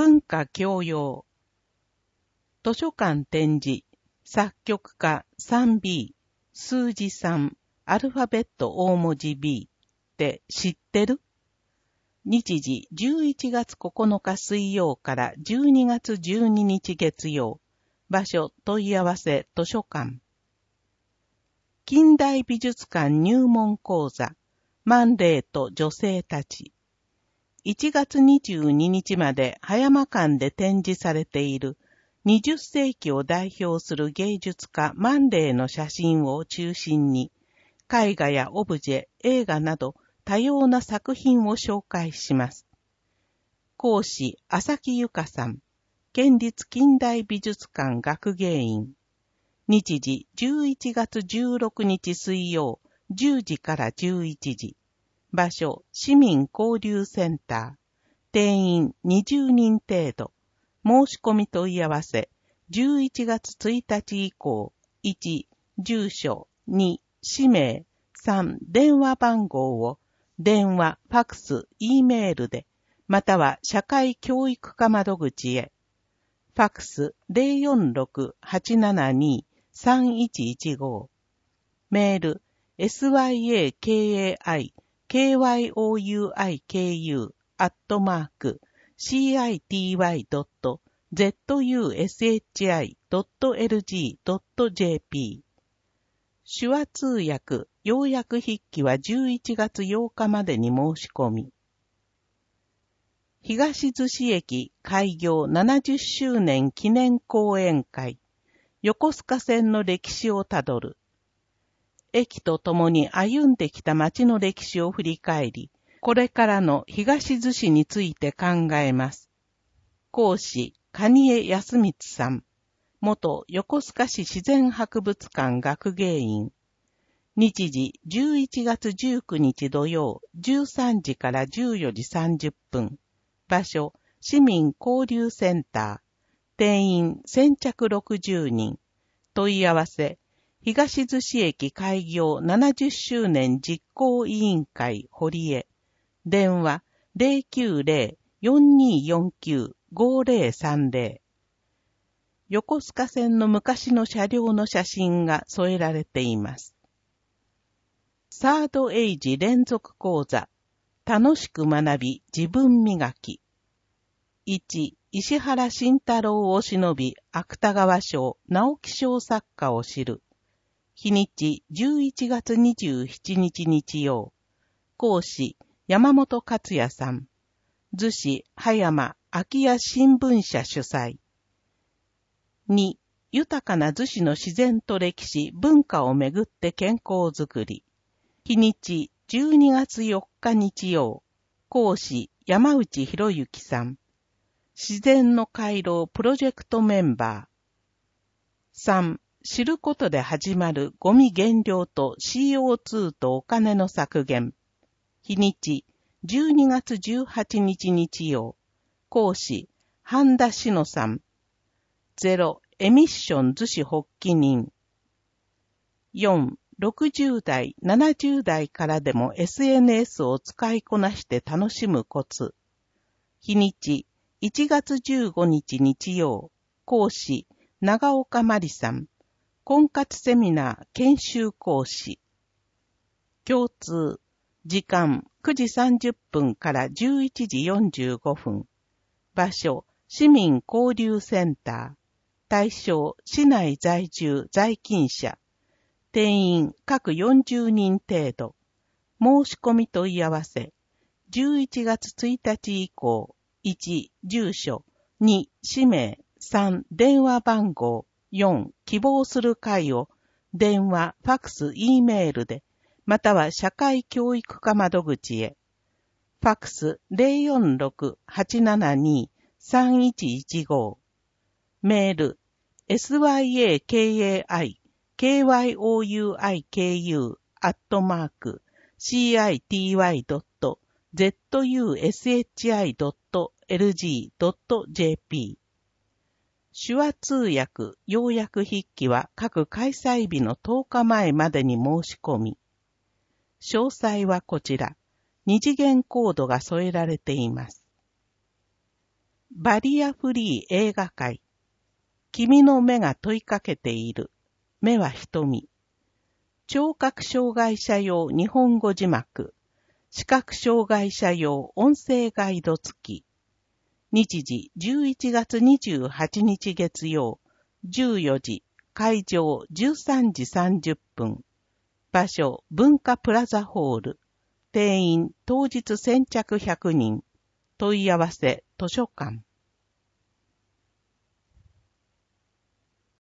文化教養。図書館展示。作曲家 3B。数字3。アルファベット大文字 B。って知ってる？日時11月9日水曜から12月12日月曜。場所問い合わせ図書館。近代美術館入門講座。マンデーと女性たち。1月22日まで葉山館で展示されている20世紀を代表する芸術家マンデーの写真を中心に絵画やオブジェ、映画など多様な作品を紹介します。講師、浅木由香さん。県立近代美術館学芸員。日時11月16日水曜10時から11時。場所、市民交流センター。定員20人程度。申し込み問い合わせ。11月1日以降。1、住所。2、氏名。3、電話番号を、電話、ファクス、Eメールで、または社会教育課窓口へ。ファクス 046-872-3115。メール、syakayky.city.zushi.lg.jp。手話通訳、要約筆記は11月8日までに申し込み。東逗子駅開業70周年記念講演会。横須賀線の歴史をたどる。駅とともに歩んできた街の歴史を振り返り、これからの東逗子について考えます。講師、蟹江康光さん。元横須賀市自然博物館学芸員。日時11月19日土曜13時から14時30分。場所、市民交流センター。定員先着60人。問い合わせ、東逗子駅開業70周年実行委員会堀江。電話090-4249-5030。横須賀線の昔の車両の写真が添えられています。サードエイジ連続講座。楽しく学び自分磨き。1、石原慎太郎を偲び芥川賞、直木賞作家を知る。日にち11月27日日曜。講師、山本克也さん。逗子葉山空き家新聞社主催。2、豊かな逗子の自然と歴史、文化をめぐって健康づくり。日にち12月4日日曜。講師、山内博之さん。自然の回廊プロジェクトメンバー。3、知ることで始まるゴミ減量と CO2 とお金の削減。日にち12月18日日曜。講師、半田志乃さん。ゼロ、エミッション逗子発起人。4、60代、70代からでも SNS を使いこなして楽しむコツ。日にち1月15日日曜。講師、長岡まりさん。婚活セミナー研修講師。共通。時間9時30分から11時45分。場所、市民交流センター。対象、市内在住在勤者。定員各40人程度。申し込み問い合わせ。11月1日以降。1、住所。2、氏名。3、電話番号。4、希望する会を、電話、ファクス、Eメールで、または社会教育課窓口へ。ファクス 046-872-3115。メール、syakaykyky.city.zushi.lg.jp。手話通訳、要約筆記は各開催日の10日前までに申し込み。詳細はこちら。二次元コードが添えられています。 バリアフリー映画会。君の目が問いかけている。目は瞳。聴覚障害者用日本語字幕。視覚障害者用音声ガイド付き。日時11月28日月曜、14時、会場13時30分。場所、文化プラザホール。定員、当日先着100人。問い合わせ、図書館。